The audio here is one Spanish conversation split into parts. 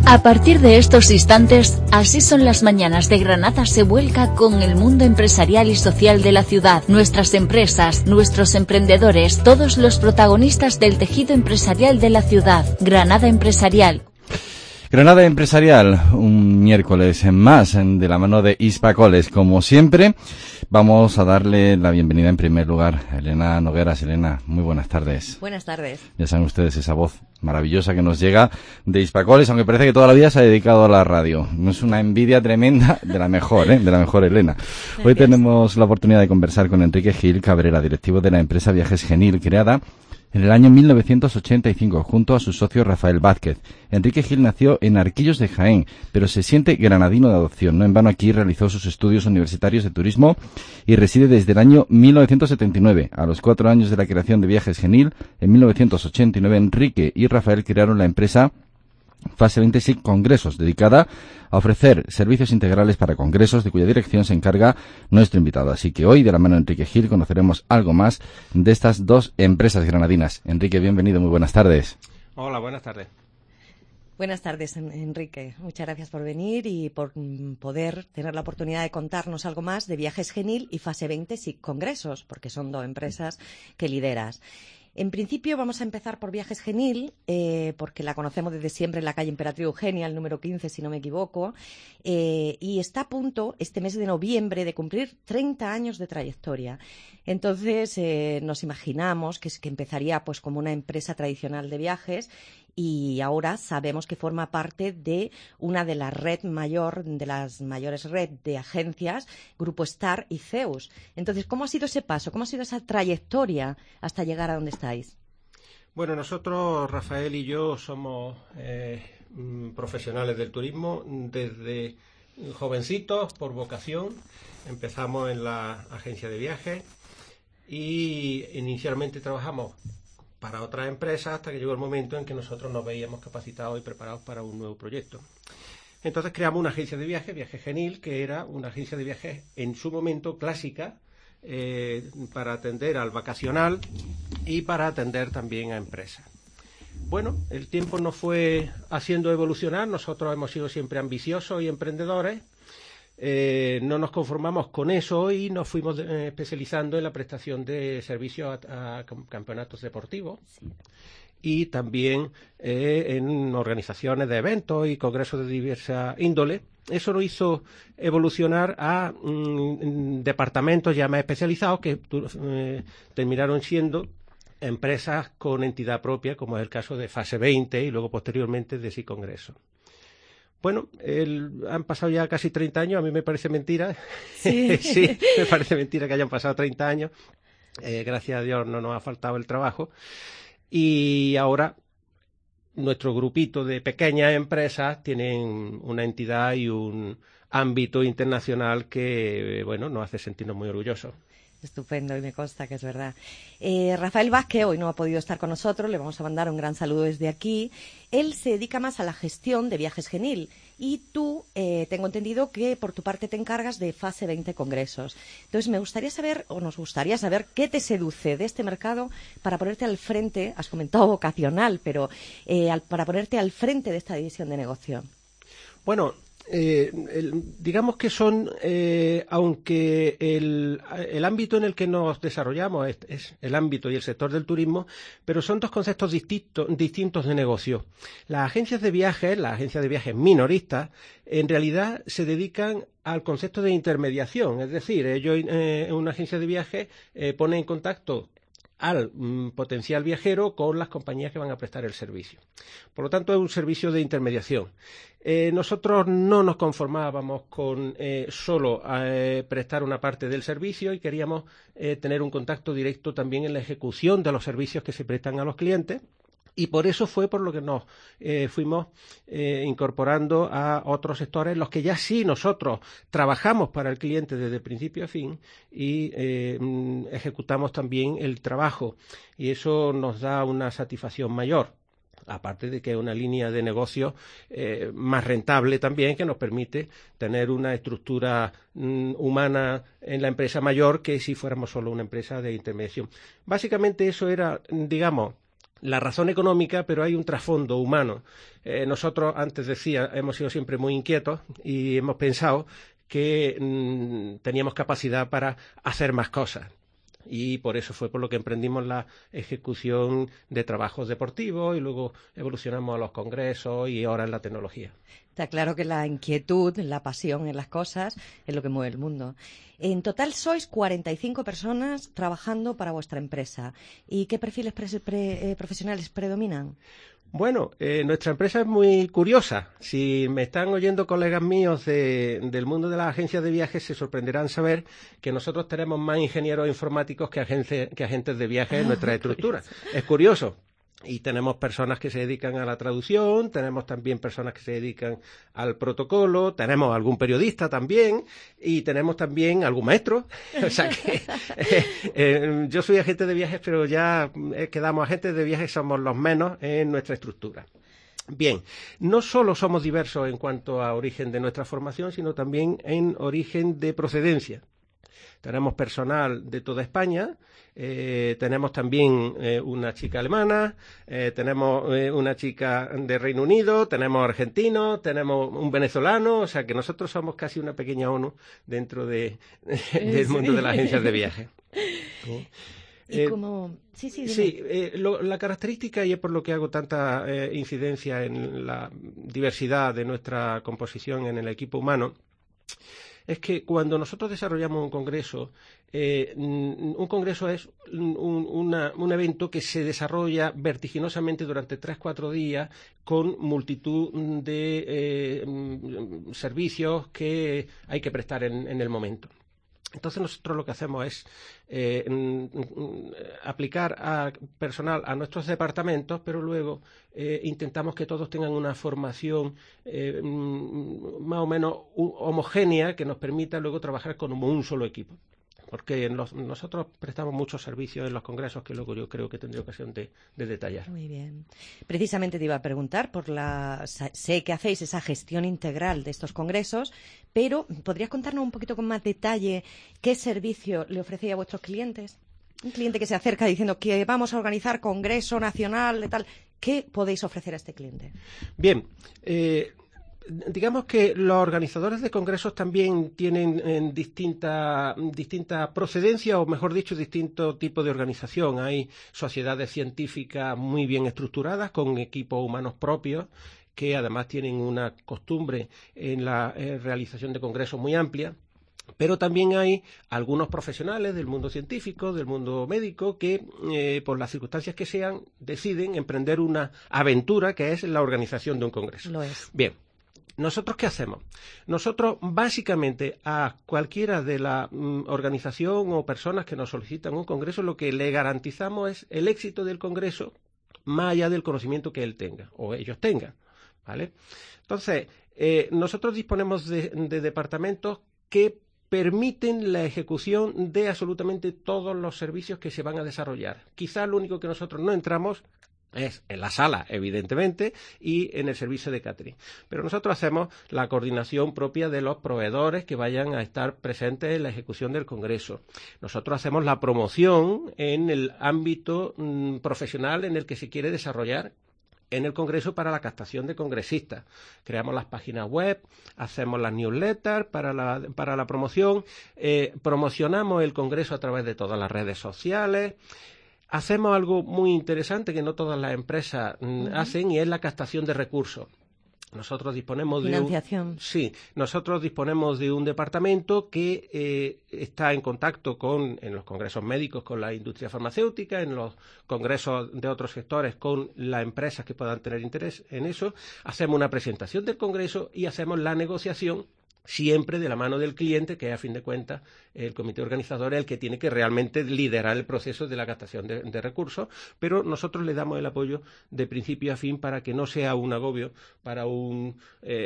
A partir de estos instantes, Así son las mañanas de Granada se vuelca con el mundo empresarial y social de la ciudad, nuestras empresas, nuestros emprendedores, todos los protagonistas del tejido empresarial de la ciudad. Granada Empresarial. Granada Empresarial, un miércoles más de la mano de Hispacoles. Como siempre, vamos a darle la bienvenida en primer lugar a Elena Nogueras. Elena, muy buenas tardes. Buenas tardes. Ya saben ustedes esa voz maravillosa que nos llega de Hispacoles, aunque parece que toda la vida se ha dedicado a la radio. Es una envidia tremenda de la mejor, de la mejor Elena. Hoy tenemos la oportunidad de conversar con Enrique Gil Cabrera, directivo de la empresa Viajes Genil, creada en el año 1985, junto a su socio Rafael Vázquez. Enrique Gil nació en Arquillos de Jaén, pero se siente granadino de adopción. No en vano aquí realizó sus estudios universitarios de turismo y reside desde el año 1979. A los 4 años de la creación de Viajes Genil, en 1989, Enrique y Rafael crearon la empresa Fase 20 SIC Congresos, dedicada a ofrecer servicios integrales para congresos, de cuya dirección se encarga nuestro invitado. Así que hoy, de la mano de Enrique Gil, conoceremos algo más de estas dos empresas granadinas. Enrique, bienvenido, muy buenas tardes. Hola, buenas tardes. Buenas tardes, Enrique. Muchas gracias por venir y por poder tener la oportunidad de contarnos algo más de Viajes Genil y Fase 20 SIC Congresos, porque son dos empresas que lideras. En principio vamos a empezar por Viajes Genil, porque la conocemos desde siempre en la calle Emperatriz Eugenia, el número 15, si no me equivoco, y está a punto, este mes de noviembre, de cumplir 30 años de trayectoria. Entonces, nos imaginamos que empezaría pues como una empresa tradicional de viajes, y ahora sabemos que forma parte de una de las mayores redes de agencias, Grupo Star y Zeus. Entonces, ¿cómo ha sido ese paso? ¿Cómo ha sido esa trayectoria hasta llegar a donde estáis? Bueno, nosotros, Rafael y yo, somos profesionales del turismo desde jovencitos, por vocación. Empezamos en la agencia de viajes y inicialmente trabajamos para otras empresas hasta que llegó el momento en que nosotros nos veíamos capacitados y preparados para un nuevo proyecto. Entonces creamos una agencia de viajes, Viajes Genil, que era una agencia de viajes en su momento clásica, para atender al vacacional y para atender también a empresas. Bueno, el tiempo nos fue haciendo evolucionar, nosotros hemos sido siempre ambiciosos y emprendedores. No nos conformamos con eso y nos fuimos especializando en la prestación de servicios a campeonatos deportivos. Sí. Y también en organizaciones de eventos y congresos de diversa índole. Eso nos hizo evolucionar a departamentos ya más especializados que terminaron siendo empresas con entidad propia, como es el caso de Fase 20 y luego posteriormente de SIC Congresos. Bueno, han pasado ya casi 30 años, a mí me parece mentira. Sí, sí, me parece mentira que hayan pasado 30 años. Gracias a Dios no nos ha faltado el trabajo. Y ahora nuestro grupito de pequeñas empresas tienen una entidad y un ámbito internacional que, bueno, nos hace sentirnos muy orgullosos. Estupendo, y me consta que es verdad. Rafael Vázquez hoy no ha podido estar con nosotros, le vamos a mandar un gran saludo desde aquí. Él se dedica más a la gestión de Viajes Genil y tú, tengo entendido que por tu parte te encargas de Fase 20 Congresos. Entonces nos gustaría saber qué te seduce de este mercado para ponerte al frente, has comentado vocacional, pero para ponerte al frente de esta división de negocio. Bueno, digamos que son, aunque el ámbito en el que nos desarrollamos es el ámbito y el sector del turismo, pero son dos conceptos distintos de negocio. Las agencias de viajes minoristas, en realidad se dedican al concepto de intermediación, es decir, ellos en una agencia de viajes pone en contacto al potencial viajero con las compañías que van a prestar el servicio. Por lo tanto, es un servicio de intermediación. Nosotros no nos conformábamos con solo prestar una parte del servicio y queríamos tener un contacto directo también en la ejecución de los servicios que se prestan a los clientes. Y por eso fue por lo que nos fuimos incorporando a otros sectores en los que ya sí nosotros trabajamos para el cliente desde principio a fin y ejecutamos también el trabajo. Y eso nos da una satisfacción mayor. Aparte de que es una línea de negocio más rentable también, que nos permite tener una estructura humana en la empresa mayor que si fuéramos solo una empresa de intermediación. Básicamente eso era, digamos, la razón económica, pero hay un trasfondo humano. Nosotros, antes decía, hemos sido siempre muy inquietos y hemos pensado que teníamos capacidad para hacer más cosas. Y por eso fue por lo que emprendimos la ejecución de trabajos deportivos y luego evolucionamos a los congresos y ahora en la tecnología. Está claro que la inquietud, la pasión en las cosas es lo que mueve el mundo. En total sois 45 personas trabajando para vuestra empresa. ¿Y qué perfiles profesionales predominan? Bueno, nuestra empresa es muy curiosa. Si me están oyendo colegas míos del mundo de las agencias de viajes, se sorprenderán saber que nosotros tenemos más ingenieros informáticos que agentes de viajes en nuestra estructura. Es curioso. Y tenemos personas que se dedican a la traducción, tenemos también personas que se dedican al protocolo, tenemos algún periodista también y tenemos también algún maestro. O sea que yo soy agente de viajes, pero ya quedamos agentes de viajes, somos los menos en nuestra estructura. Bien, no solo somos diversos en cuanto a origen de nuestra formación, sino también en origen de procedencia. Tenemos personal de toda España, tenemos también una chica alemana, tenemos una chica de Reino Unido, tenemos argentinos, tenemos un venezolano, o sea que nosotros somos casi una pequeña ONU dentro del mundo de las agencias de viaje. ¿Y cómo? Sí, la característica, y es por lo que hago tanta incidencia en la diversidad de nuestra composición en el equipo humano, es que cuando nosotros desarrollamos un congreso es un evento que se desarrolla vertiginosamente durante 3-4 días con multitud de servicios que hay que prestar en el momento. Entonces nosotros lo que hacemos es aplicar a personal a nuestros departamentos, pero luego intentamos que todos tengan una formación más o menos homogénea que nos permita luego trabajar como un solo equipo. Porque nosotros prestamos muchos servicios en los congresos que luego yo creo que tendré ocasión de detallar. Muy bien. Precisamente te iba a preguntar, sé que hacéis esa gestión integral de estos congresos, pero ¿podrías contarnos un poquito con más detalle qué servicio le ofrecéis a vuestros clientes? Un cliente que se acerca diciendo que vamos a organizar congreso nacional de tal, ¿qué podéis ofrecer a este cliente? Bien, digamos que los organizadores de congresos también tienen distinta procedencia, o mejor dicho, distinto tipo de organización. Hay sociedades científicas muy bien estructuradas, con equipos humanos propios, que además tienen una costumbre en la realización de congresos muy amplia. Pero también hay algunos profesionales del mundo científico, del mundo médico, que por las circunstancias que sean, deciden emprender una aventura que es la organización de un congreso. Lo es. Bien. ¿Nosotros qué hacemos? Nosotros, básicamente, a cualquiera de la organización o personas que nos solicitan un congreso, lo que le garantizamos es el éxito del congreso, más allá del conocimiento que él tenga, o ellos tengan, ¿vale? Entonces, nosotros disponemos de departamentos que permiten la ejecución de absolutamente todos los servicios que se van a desarrollar. Quizá lo único que nosotros no entramos es en la sala, evidentemente, y en el servicio de catering. Pero nosotros hacemos la coordinación propia de los proveedores que vayan a estar presentes en la ejecución del congreso. Nosotros hacemos la promoción en el ámbito profesional en el que se quiere desarrollar en el congreso para la captación de congresistas. Creamos las páginas web, hacemos las newsletters para la promoción, promocionamos el congreso a través de todas las redes sociales. Hacemos algo muy interesante que no todas las empresas hacen, y es la captación de recursos. Nosotros disponemos financiación. Nosotros disponemos de un departamento que está en contacto en los congresos médicos con la industria farmacéutica, en los congresos de otros sectores con las empresas que puedan tener interés en eso. Hacemos una presentación del congreso y hacemos la negociación, siempre de la mano del cliente, que es, a fin de cuentas, el comité organizador es el que tiene que realmente liderar el proceso de la captación de recursos, pero nosotros le damos el apoyo de principio a fin para que no sea un agobio para un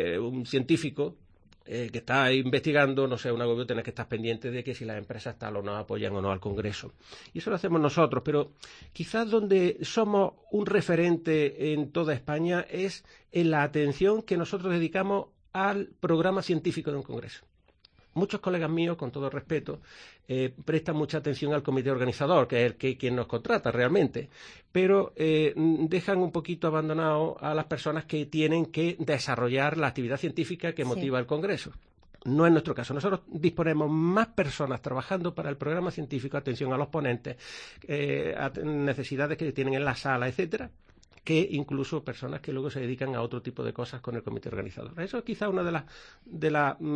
científico que está investigando, no sea un agobio tener que estar pendiente de que si las empresas tal o no apoyan o no al Congreso. Y eso lo hacemos nosotros, pero quizás donde somos un referente en toda España es en la atención que nosotros dedicamos al programa científico de un congreso. muchos colegas míos, con todo respeto, prestan mucha atención al comité organizador, que es quien nos contrata realmente, pero dejan un poquito abandonado a las personas que tienen que desarrollar la actividad científica que motiva el Congreso. No es nuestro caso. Nosotros disponemos más personas trabajando para el programa científico, atención a los ponentes, a necesidades que tienen en la sala, etcétera, que incluso personas que luego se dedican a otro tipo de cosas con el comité organizador. Eso es quizá uno de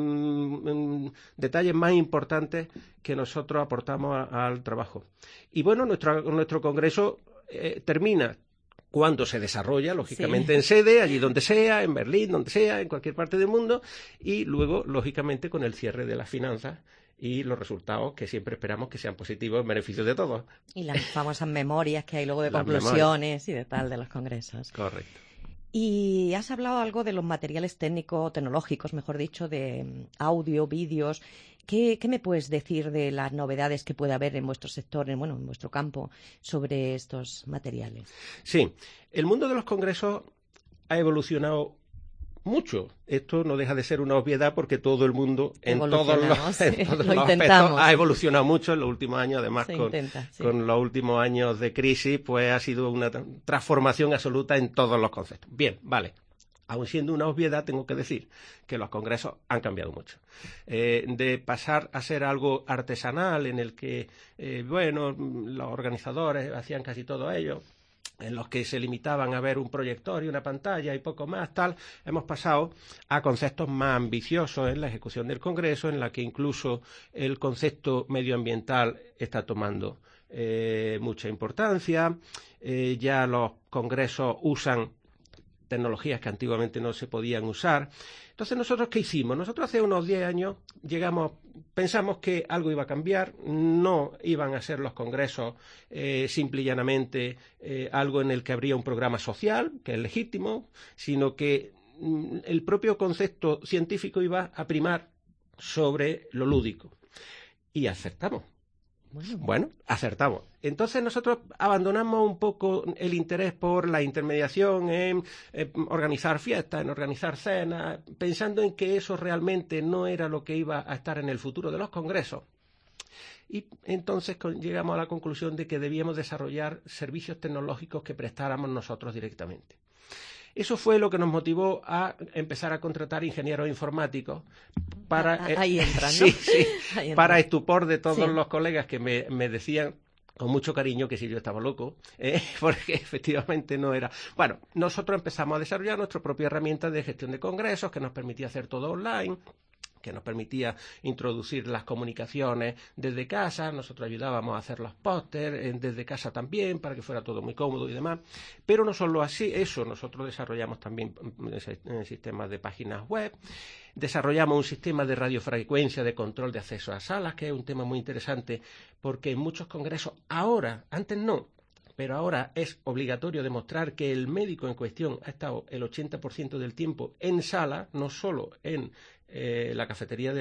los detalles más importantes que nosotros aportamos al trabajo. Y bueno, nuestro congreso termina cuando se desarrolla, lógicamente, en sede, allí donde sea, en Berlín, donde sea, en cualquier parte del mundo, y luego, lógicamente, con el cierre de las finanzas y los resultados que siempre esperamos que sean positivos en beneficio de todos. Y las famosas memorias que hay luego de conclusiones y de tal de los congresos. Correcto. Y has hablado algo de los materiales tecnológicos, mejor dicho, de audio, vídeos. ¿Qué me puedes decir de las novedades que puede haber en vuestro sector, en vuestro campo, sobre estos materiales? Sí, el mundo de los congresos ha evolucionado mucho. Esto no deja de ser una obviedad porque todo el mundo en todos los aspectos ha evolucionado mucho en los últimos años, además con los últimos años de crisis, pues ha sido una transformación absoluta en todos los conceptos. Bien, vale. Aun siendo una obviedad, tengo que decir que los congresos han cambiado mucho. De pasar a ser algo artesanal en el que, los organizadores hacían casi todo ello, en los que se limitaban a ver un proyector y una pantalla y poco más, tal, hemos pasado a conceptos más ambiciosos en la ejecución del Congreso, en la que incluso el concepto medioambiental está tomando mucha importancia. Ya los congresos usan tecnologías que antiguamente no se podían usar. Entonces, ¿nosotros qué hicimos? Nosotros hace unos 10 años pensamos que algo iba a cambiar, no iban a ser los congresos simple y llanamente algo en el que habría un programa social, que es legítimo, sino que el propio concepto científico iba a primar sobre lo lúdico. Y acertamos. Bueno, acertamos. Entonces nosotros abandonamos un poco el interés por la intermediación en organizar fiestas, en organizar cenas, pensando en que eso realmente no era lo que iba a estar en el futuro de los congresos. Y entonces llegamos a la conclusión de que debíamos desarrollar servicios tecnológicos que prestáramos nosotros directamente. Eso fue lo que nos motivó a empezar a contratar ingenieros informáticos para ahí entran, ¿no? Sí, para estupor de todos los colegas que me decían con mucho cariño que si yo estaba loco, porque efectivamente no era. Bueno, nosotros empezamos a desarrollar nuestra propia herramienta de gestión de congresos que nos permitía hacer todo online, que nos permitía introducir las comunicaciones desde casa. Nosotros ayudábamos a hacer los pósters desde casa también, para que fuera todo muy cómodo y demás. Pero no solo así, eso, nosotros desarrollamos también sistemas de páginas web, desarrollamos un sistema de radiofrecuencia de control de acceso a salas, que es un tema muy interesante, porque en muchos congresos ahora, antes no, pero ahora es obligatorio demostrar que el médico en cuestión ha estado el 80% del tiempo en sala, no solo en la cafetería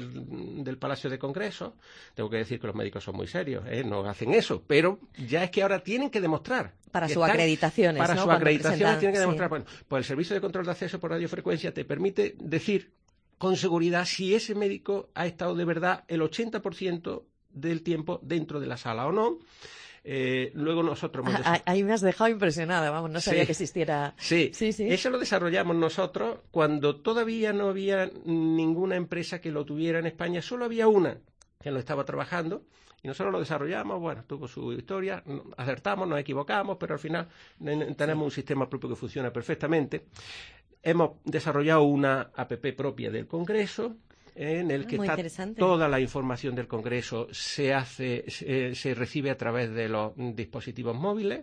del Palacio de Congresos. Tengo que decir que los médicos son muy serios, no hacen eso, pero ya es que ahora tienen que demostrar. Para sus acreditaciones, Para ¿no? sus acreditaciones tienen que demostrar. Bueno, pues el servicio de control de acceso por radiofrecuencia te permite decir con seguridad si ese médico ha estado de verdad el 80% del tiempo dentro de la sala o no. Luego nosotros ahí me has dejado impresionada, vamos, no sabía que existiera. Sí, eso lo desarrollamos nosotros cuando todavía no había ninguna empresa que lo tuviera en España, solo había una que lo estaba trabajando y nosotros lo desarrollamos. Bueno, tuvo su historia, acertamos, nos equivocamos, pero al final tenemos un sistema propio que funciona perfectamente. Hemos desarrollado una app propia del Congreso, en el que está toda la información del Congreso se recibe a través de los dispositivos móviles.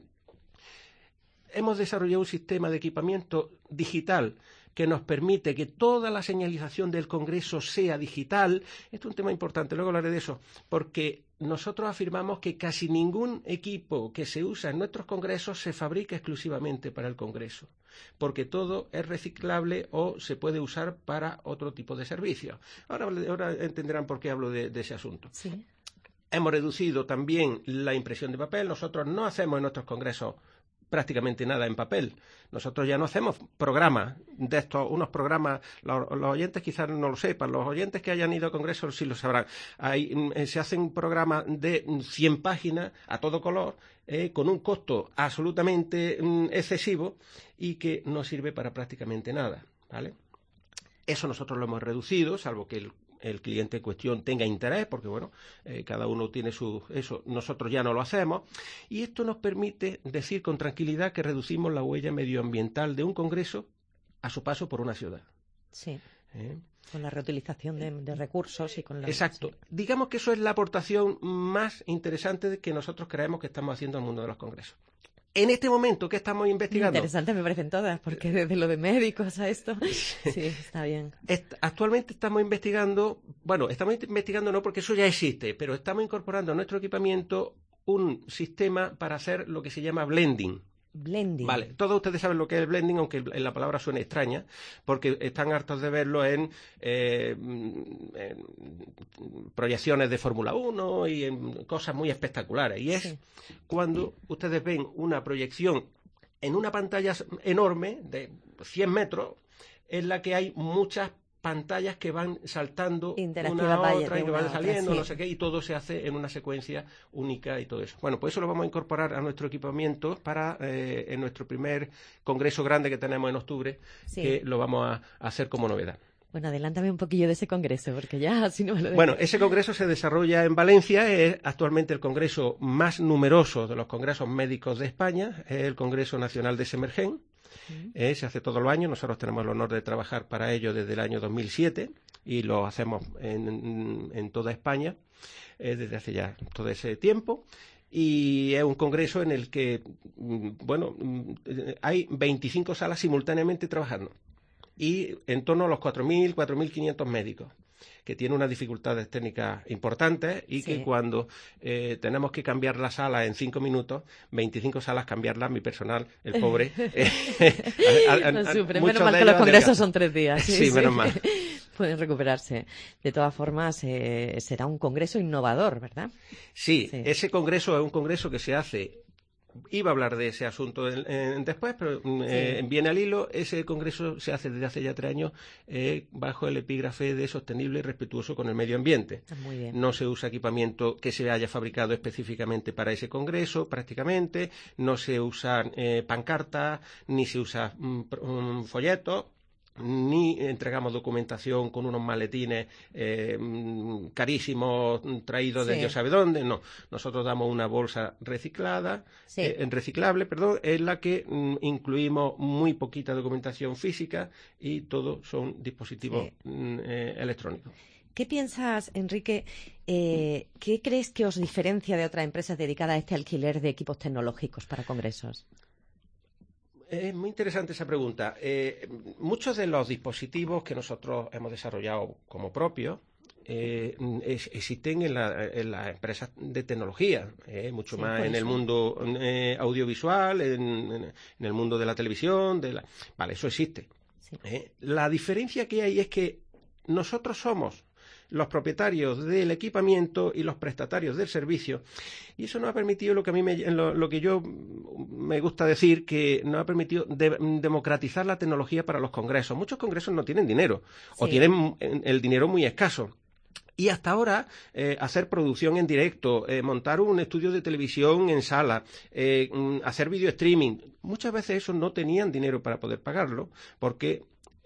Hemos desarrollado un sistema de equipamiento digital que nos permite que toda la señalización del Congreso sea digital. Esto es un tema importante, luego hablaré de eso, porque nosotros afirmamos que casi ningún equipo que se usa en nuestros congresos se fabrica exclusivamente para el Congreso, porque todo es reciclable o se puede usar para otro tipo de servicios. Ahora entenderán por qué hablo de ese asunto. Sí. Hemos reducido también la impresión de papel. Nosotros no hacemos en nuestros congresos prácticamente nada en papel. Nosotros ya no hacemos programas de estos, unos programas, los oyentes quizás no lo sepan, los oyentes que hayan ido a congresos sí lo sabrán. Se hacen programas de 100 páginas a todo color, con un costo absolutamente excesivo y que no sirve para prácticamente nada, ¿vale? Eso nosotros lo hemos reducido, salvo que el cliente en cuestión tenga interés, porque bueno, cada uno tiene eso, nosotros ya no lo hacemos, y esto nos permite decir con tranquilidad que reducimos la huella medioambiental de un congreso a su paso por una ciudad. Sí. Con la reutilización de recursos y con la... Exacto. Sí. Digamos que eso es la aportación más interesante que nosotros creemos que estamos haciendo al mundo de los congresos. En este momento, ¿qué estamos investigando? Interesante me parecen todas, porque desde lo de médicos a esto, sí, está bien. Actualmente estamos investigando no porque eso ya existe, pero estamos incorporando a nuestro equipamiento un sistema para hacer lo que se llama blending. Blending. Vale, todos ustedes saben lo que es el blending, aunque la palabra suene extraña, porque están hartos de verlo en proyecciones de Fórmula 1 y en cosas muy espectaculares. Y es cuando ustedes ven una proyección en una pantalla enorme de 100 metros, en la que hay muchas pantallas que van saltando una a otra y que van saliendo, no sé qué, y todo se hace en una secuencia única y todo eso. Bueno, pues eso lo vamos a incorporar a nuestro equipamiento para en nuestro primer congreso grande que tenemos en octubre, que lo vamos a hacer como novedad. Bueno, adelántame un poquillo de ese congreso, porque ya si no me lo dejo. Bueno, ese congreso se desarrolla en Valencia, es actualmente el congreso más numeroso de los congresos médicos de España, es el Congreso Nacional de Semergen. Se hace todos los años, nosotros tenemos el honor de trabajar para ello desde el año 2007 y lo hacemos en toda España desde hace ya todo ese tiempo, y es un congreso en el que hay 25 salas simultáneamente trabajando y en torno a los 4.000, 4.500 médicos, que tiene unas dificultades técnicas importantes y que cuando tenemos que cambiar la sala en 5 minutos, 25 salas cambiarlas, mi personal, el pobre. Menos mal que los congresos son 3 días. Sí, menos mal. Pueden recuperarse. De todas formas, será un congreso innovador, ¿verdad? Sí, ese congreso es un congreso que se hace... Iba a hablar de ese asunto después, pero viene al hilo. Ese congreso se hace desde hace ya 3 años bajo el epígrafe de sostenible y respetuoso con el medio ambiente. Muy bien. No se usa equipamiento que se haya fabricado específicamente para ese congreso, prácticamente. No se usan pancartas, ni se usa folletos. Ni entregamos documentación con unos maletines carísimos traídos de Dios sabe dónde. No, nosotros damos una bolsa reciclable, en la que incluimos muy poquita documentación física y todo son dispositivos electrónicos. ¿Qué piensas, Enrique? ¿Qué crees que os diferencia de otras empresas dedicadas a este alquiler de equipos tecnológicos para congresos? Es muy interesante esa pregunta. Muchos de los dispositivos que nosotros hemos desarrollado como propios existen en las empresas de tecnología, mucho más en el mundo audiovisual, en el mundo de la televisión. Vale, eso existe. Sí. La diferencia que hay es que nosotros somos los propietarios del equipamiento y los prestatarios del servicio, y eso nos ha permitido lo que a mí lo que yo me gusta decir, que nos ha permitido democratizar la tecnología para los congresos. Muchos congresos no tienen dinero o tienen el dinero muy escaso. Y hasta ahora, hacer producción en directo, montar un estudio de televisión en sala, hacer video streaming, muchas veces eso no tenían dinero para poder pagarlo, porque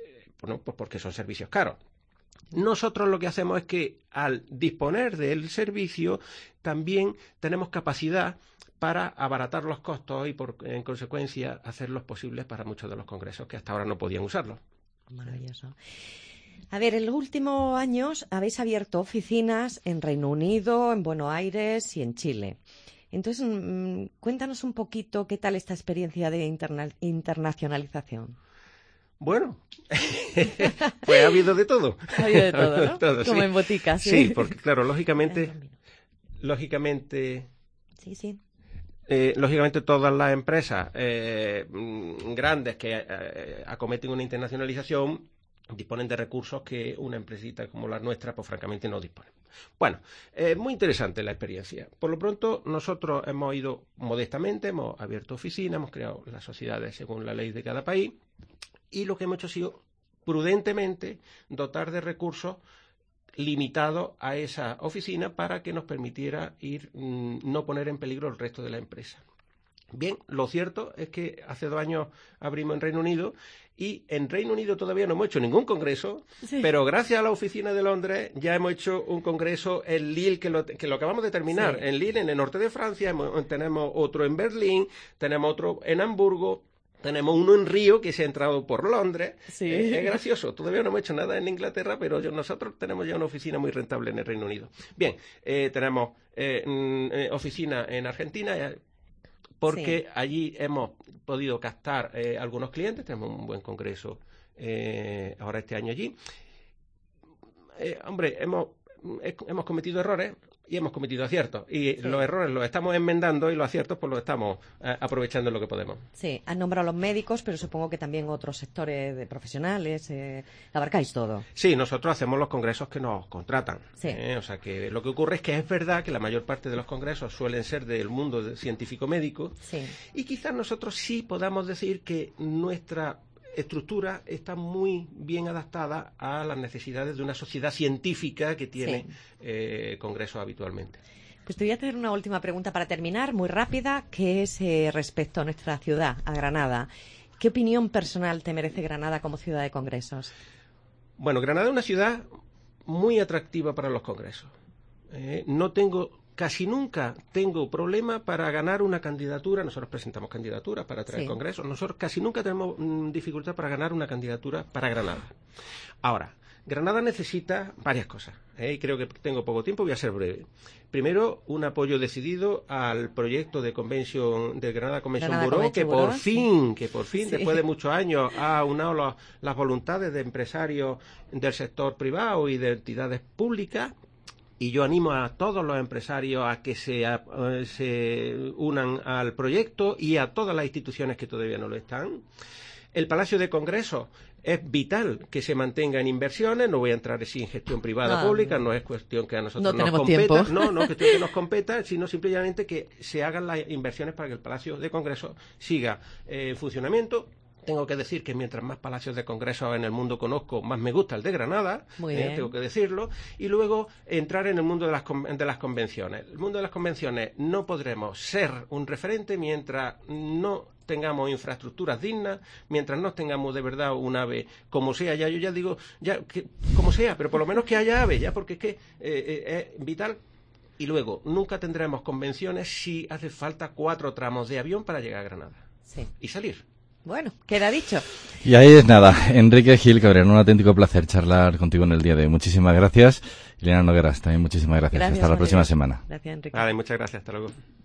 son servicios caros. Nosotros lo que hacemos es que al disponer del servicio también tenemos capacidad para abaratar los costos y en consecuencia hacerlos posibles para muchos de los congresos que hasta ahora no podían usarlos. Maravilloso. A ver, en los últimos años habéis abierto oficinas en Reino Unido, en Buenos Aires y en Chile. Entonces, cuéntanos un poquito qué tal esta experiencia de internacionalización. Bueno, pues ha habido de todo. Ha habido de todo, ¿no? Todo, como en boticas. Sí, porque claro, lógicamente, lógicamente todas las empresas grandes que acometen una internacionalización disponen de recursos que una empresita como la nuestra, pues francamente no dispone. Bueno, muy interesante la experiencia. Por lo pronto, nosotros hemos ido modestamente, hemos abierto oficinas, hemos creado las sociedades según la ley de cada país, y lo que hemos hecho ha sido prudentemente dotar de recursos limitados a esa oficina para que nos permitiera no poner en peligro el resto de la empresa. Bien, lo cierto es que hace 2 años abrimos en Reino Unido y en Reino Unido todavía no hemos hecho ningún congreso, sí, pero gracias a la oficina de Londres ya hemos hecho un congreso en Lille que lo acabamos de terminar, sí, en Lille, en el norte de Francia, tenemos otro en Berlín, tenemos otro en Hamburgo, tenemos uno en Río que se ha entrado por Londres. Sí. Es gracioso, todavía no hemos hecho nada en Inglaterra, pero nosotros tenemos ya una oficina muy rentable en el Reino Unido. Bien, tenemos oficina en Argentina, porque sí, allí hemos podido captar algunos clientes, tenemos un buen congreso ahora este año allí. Hombre, hemos cometido errores y hemos cometido aciertos, y sí, los errores los estamos enmendando y los aciertos pues los estamos aprovechando en lo que podemos. Sí, han nombrado a los médicos, pero supongo que también otros sectores de profesionales, abarcáis todo. Sí, nosotros hacemos los congresos que nos contratan. Sí. O sea que lo que ocurre es que es verdad que la mayor parte de los congresos suelen ser del mundo científico-médico, sí, y quizás nosotros sí podamos decir que nuestra estructura está muy bien adaptada a las necesidades de una sociedad científica que tiene congresos habitualmente. Pues te voy a hacer una última pregunta para terminar, muy rápida, que es respecto a nuestra ciudad, a Granada. ¿Qué opinión personal te merece Granada como ciudad de congresos? Bueno, Granada es una ciudad muy atractiva para los congresos. Casi nunca tengo problema para ganar una candidatura. Nosotros presentamos candidaturas para traer congresos. Nosotros casi nunca tenemos dificultad para ganar una candidatura para Granada. Ahora, Granada necesita varias cosas. Y creo que tengo poco tiempo, voy a ser breve. Primero, un apoyo decidido al proyecto de convención de Granada Convention Bureau, que por fin, después de muchos años, ha unado las voluntades de empresarios del sector privado y de entidades públicas. Y yo animo a todos los empresarios a que se unan al proyecto y a todas las instituciones que todavía no lo están. El Palacio de Congresos es vital que se mantenga en inversiones. No voy a entrar en gestión privada pública, no es cuestión que a nosotros nos competa. No es cuestión que nos competa, sino simplemente que se hagan las inversiones para que el Palacio de Congresos siga en funcionamiento. Tengo que decir que mientras más palacios de congresos en el mundo conozco, más me gusta el de Granada, tengo que decirlo. Y luego entrar en el mundo de las convenciones. El mundo de las convenciones no podremos ser un referente mientras no tengamos infraestructuras dignas, mientras no tengamos de verdad un AVE, como sea, yo ya digo, como sea, pero por lo menos que haya AVE, ya, porque es que es vital. Y luego, nunca tendremos convenciones si hace falta 4 tramos de avión para llegar a Granada. Sí. Y salir. Bueno, queda dicho. Y ahí es nada. Enrique Gil Cabrera, un auténtico placer charlar contigo en el día de hoy. Muchísimas gracias. Elena Nogueras, también muchísimas gracias. Hasta la próxima semana. Gracias, Enrique. Vale, muchas gracias. Hasta luego.